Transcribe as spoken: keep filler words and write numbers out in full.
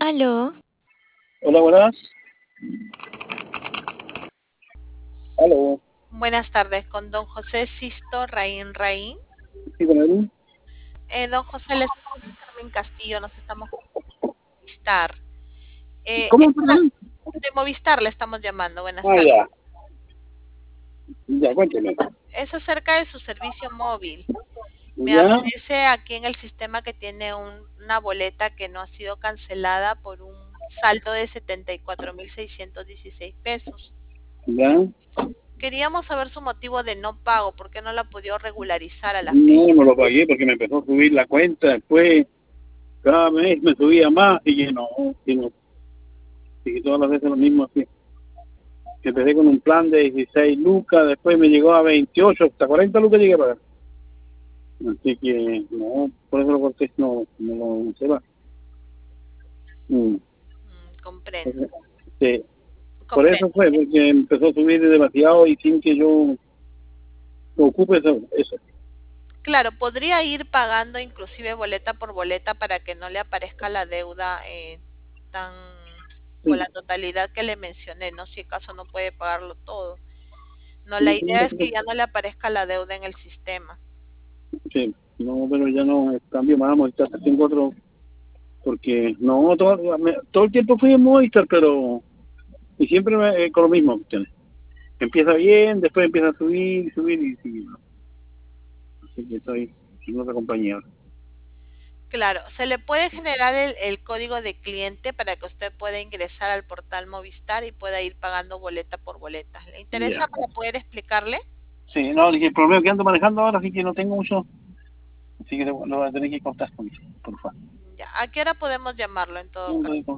Aló. Hola, buenas. Aló. Buenas tardes, con don José Sisto Raín Raín. Sí, con él. Eh, don José, les habla Carmen Castillo, nos estamos Movistar. Eh, es ¿Cómo, una- perdón? de Movistar le estamos llamando, buenas Ah, tardes. ya. Ya, cuénteme. Es acerca de su servicio móvil. Me Ya, aparece aquí en el sistema que tiene un- una boleta que no ha sido cancelada por un saldo de setenta y cuatro mil seiscientos dieciséis pesos. ya. Queríamos saber su motivo de no pago, por qué no la ha podido regularizar a la No, fecha. no lo pagué porque me empezó a subir la cuenta. Después, cada mes me subía más y que no, y no. Y que todas las veces lo mismo así. Empecé con un plan de dieciséis lucas, después me llegó a veintiocho, hasta cuarenta lucas llegué a pagar. Así que, no, por eso lo corté, no, no lo se va. Mm. Mm, comprendo, Sí, por eso comprendo. fue, porque empezó a subir demasiado y sin que yo ocupe eso. eso. Claro, podría ir pagando inclusive boleta por boleta para que no le aparezca la deuda eh, tan con la Sí, totalidad que le mencioné, ¿no? Si acaso no puede pagarlo todo. No, la sí, idea es que ya no le aparezca la deuda en el sistema. sí, no, pero ya no, en cambio más, Movistar tengo otro, porque no, todo, me- todo el tiempo fui en Movistar, pero, y siempre me- eh, con lo mismo, ¿entiendes? Empieza bien, después empieza a subir, subir y sigue, ¿no? Así que estoy en otra compañía ahora. Claro, se le puede generar el, el código de cliente para que usted pueda ingresar al portal Movistar y pueda ir pagando boleta por boleta. ¿Le interesa Ya. para poder explicarle? Sí, no, dije, el problema es que ando manejando ahora, así que no tengo mucho, así que lo, lo voy a tener que cortar, por favor. Ya, ¿a qué hora podemos llamarlo en todo caso?